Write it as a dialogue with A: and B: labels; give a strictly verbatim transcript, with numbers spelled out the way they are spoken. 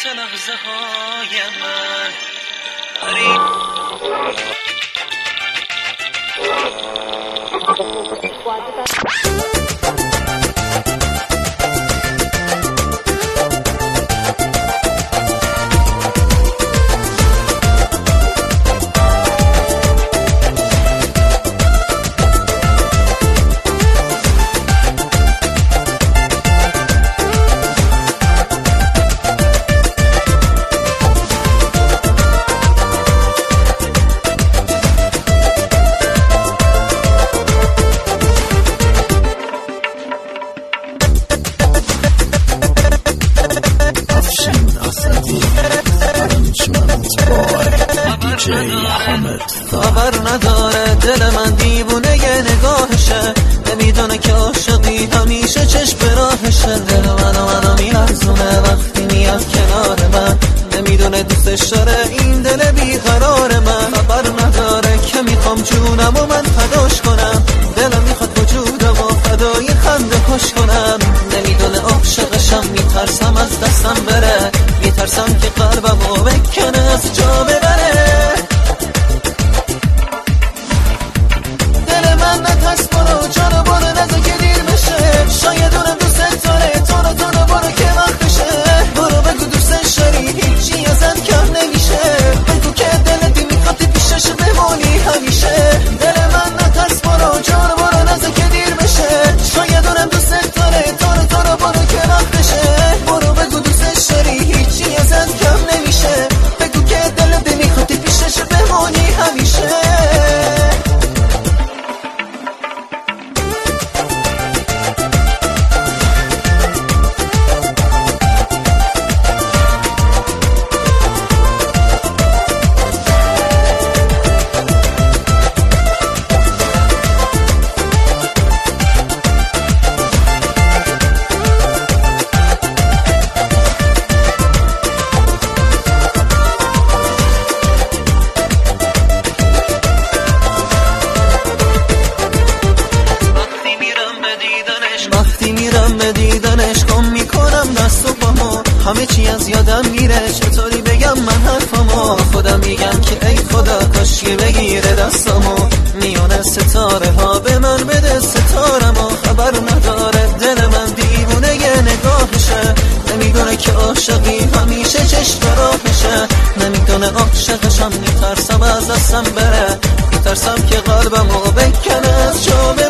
A: واسه لحظه های من خبر نداره دل من دیوونه یه نگاهشه، نمیدونه که عاشقی همیشه چشم به راهشه. دل منو منو میلرزونه وقتی میاد کنار من، نمیدونه دوستش داره این دل بیقرار من. خبر نداره که میخوام جونم و من فداش کنم، دلم میخواد وجودم و فدای خنده کش کنم. نمیدونه عاشقشم، میترسم از دستم بره، میترسم که قلبمو بکنه از جا ببره. نترس برو جانو برو نزا که دیر بشه، شاید اونم دوست داره تو رو تو رو برو که وقت بشه. برو بگو دوستش داری هیچی ازت کم نمیشه، بگو که دلتی میخواد پیشش بمونی همیشه. دل من نترس برو جانو برو نزا که دیر بشه، شاید اونم دوست داره تو رو تو رو برو که وقت بشه. برو بگو دوستش داری هیچی ازت کم نمیشه، بگو که دلتی میخواد پیشش بمونی همیشه. وقتی میرم به دیدنش گم میکنم دست و پامو، همه چی از یادم میره، چطوری بگم من حرفمو. خودم میگم که ای خدا کاشکی بگیره دستمو، میونه ستاره ها به من بده ستارمو. خبر نداره دل من دیوونه یه نگاهشه، نمیدونه که عاشقی همیشه چشم راهشه. نمیدونه عاشقشم، میترسم از دستم بره، میترسم که قلبمو بکنه از جا